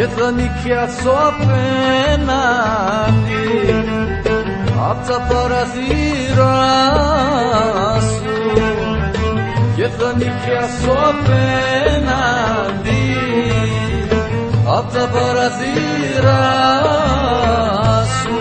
και θα νοικιάσω απέναντι απ' τα παραθύρα σου και θα νοικιάσω απέναντι απ' τα παραθύρα σου.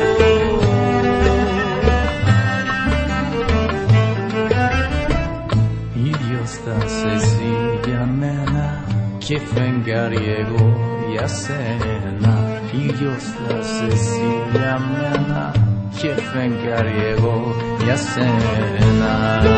Ίδιος θα είσαι εσύ για μένα και φεγγάρι εγώ για σένα. Ίδιος θα είσαι εσύ για μένα και φεγγάρι εγώ για σένα.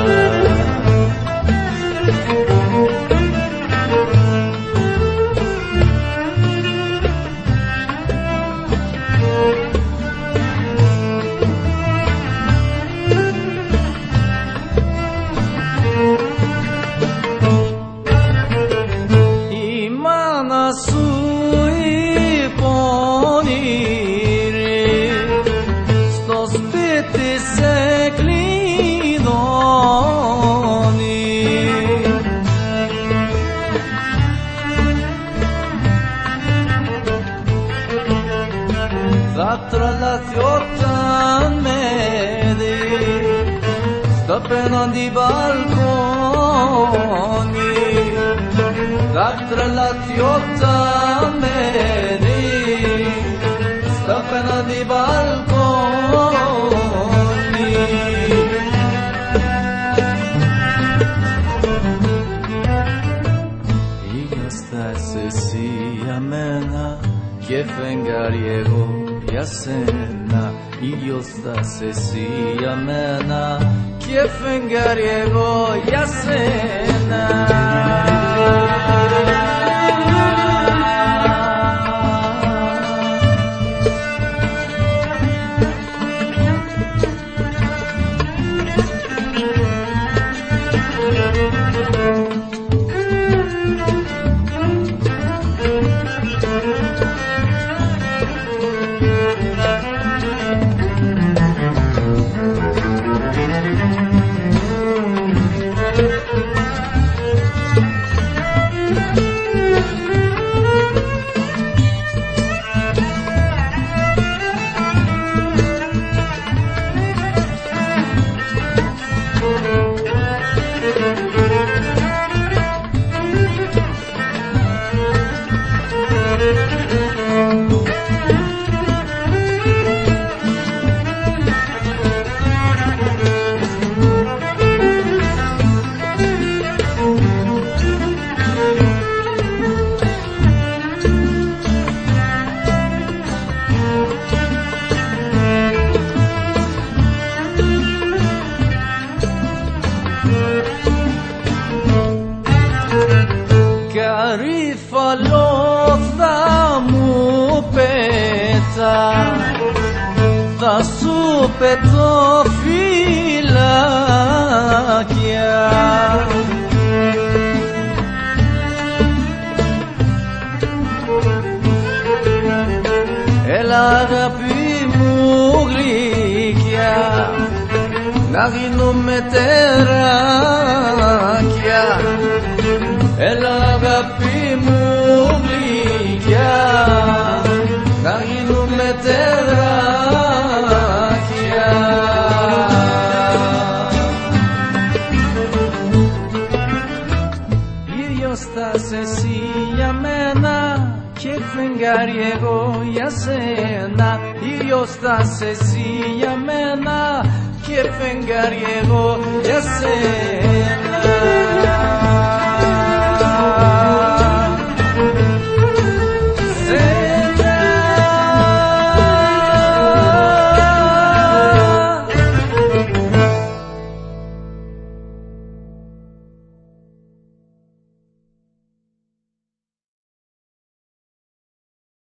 Θα τρελαθεί όταν με δει στο απέναντι μπαλκόνι. Θα τρελαθεί όταν με δει στο απέναντι μπαλκόνι. Ίδιος θα είσαι εσύ για μένα και φεγγάρι εγώ για σένα. Ίδιος θα είσαι εσύ για μένα και φεγγάρι εγώ για σένα. Καρύφαλο θα μου πέτα, θα σου πετώ φυλάκια. Έλα αγάπη μου γλυκιά, να γίνουμε τεράκια. Έλα αγάπη μου γλυκιά, να γίνουμε τεράκια. Ίδιος θα είσαι εσύ για μένα και φεγγάρι εγώ για σένα. Ίδιος θα είσαι εσύ για μένα και φεγγάρι εγώ για σένα.